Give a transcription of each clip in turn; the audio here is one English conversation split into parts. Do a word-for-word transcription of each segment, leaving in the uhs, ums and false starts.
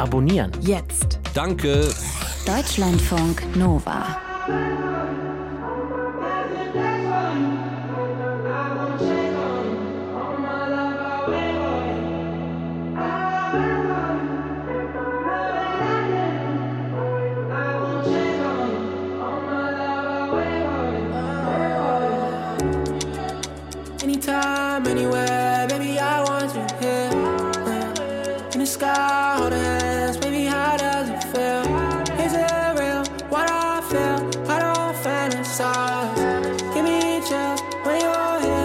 abonnieren. Jetzt. Danke. Deutschlandfunk Nova. Anytime, anywhere, baby, I want you here. Uh, in the sky, hold hands, baby, how does it feel? Is it real? What I feel? I don't fantasize. Give me chills when you're here.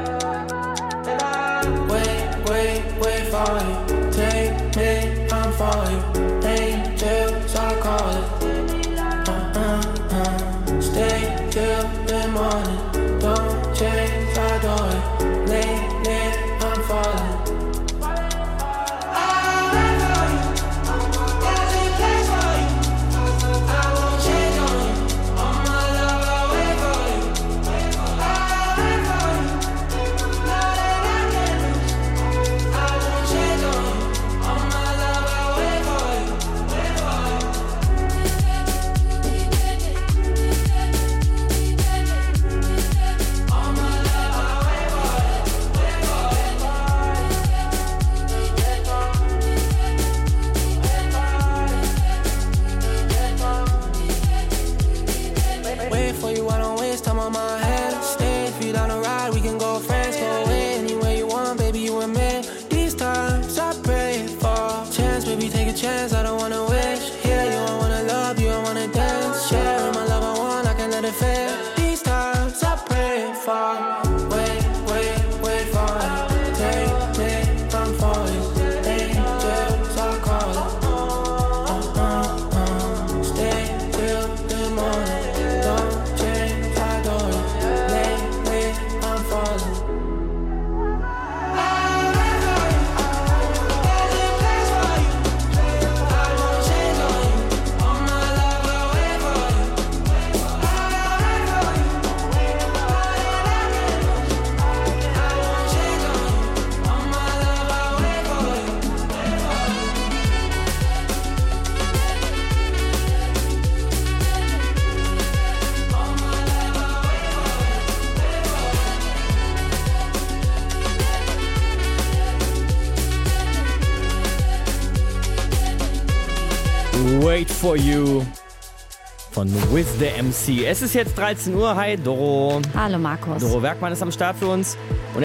Wait, wait, wait for you. Take me, I'm for you. Angels, I call it. Uh, uh, uh. Stay till the morning. Don't change, I adore it. Lately, I'm falling. Wait for You von With the M C. Es ist jetzt dreizehn Uhr. Hi, Doro. Hallo, Markus. Doro Werkmann ist am Start für uns.